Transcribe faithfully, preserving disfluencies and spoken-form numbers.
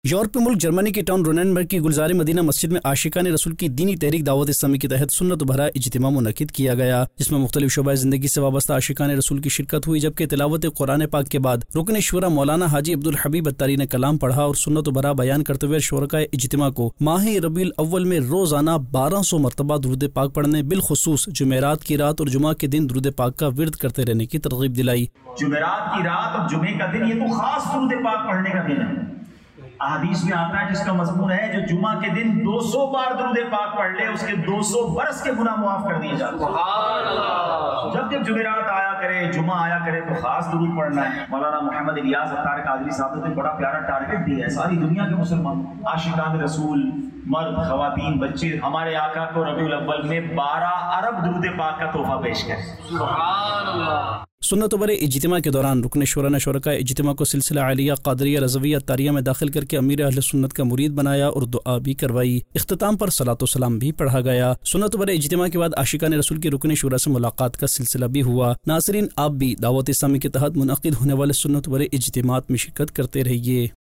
یورپی ملک جرمنی کے ٹاؤن روننبرگ کی گلزار مدینہ مسجد میں عاشقان رسول کی دینی تحریک دعوت اسلامی کے تحت سنت بھرا اجتماع منعقد کیا گیا، جس میں مختلف شعبۂ زندگی سے وابستہ عاشقان رسول کی شرکت ہوئی، جبکہ تلاوت قرآن پاک کے بعد رکن شورا مولانا حاجی عبدالحبیب اتاری نے کلام پڑھا اور سنت بھرا بیان کرتے ہوئے شرکائے اجتماع کو ماہ ربیع الاول میں روزانہ بارہ سو مرتبہ درود پاک پڑھنے، بالخصوص جمعرات کی رات اور جمعہ کے دن درود پاک کا ورد کرتے رہنے کی ترغیب دلائی۔ جمعرات کی رات اور جمعے کا دن یہ تو خاص درود پاک پڑھنے کا دن ہے۔ احادیث میں آتا ہے جس کا مضمون ہے جو جمعہ کے دن دو سو بار درود پاک پڑھ لے اس کے دو سو برس کے گناہ معاف کر دیے جاتے ہیں۔ جب جب جمعرات آیا کرے، جمعہ آیا کرے تو خاص درود پڑھنا ہے۔ مولانا محمد الیاس اتار قادری صاحب نے بڑا پیارا ٹارگٹ دیا ہے ساری دنیا کے مسلمان عاشقان رسول، مرد، خواتین، بچے ہمارے آقا کو ربیع الاول میں بارہ ارب درود پاک کا تحفہ پیش کریں۔ سبحان اللہ۔ سنت بھرے اجتماع کے دوران رکن شورا نے شرکاء اجتماع کو سلسلہ عالیہ قادریہ رضویہ تاریہ میں داخل کر کے امیر اہل سنت کا مرید بنایا اور دعا بھی کروائی۔ اختتام پر صلاۃ و سلام بھی پڑھا گیا۔ سنت بھرے اجتماع کے بعد عاشقان رسول کی رکن شورا سے ملاقات کا سلسلہ بھی ہوا۔ ناظرین، آپ بھی دعوت اسلامی کے تحت منعقد ہونے والے سنت بھرے اجتماعات میں شرکت کرتے رہیے۔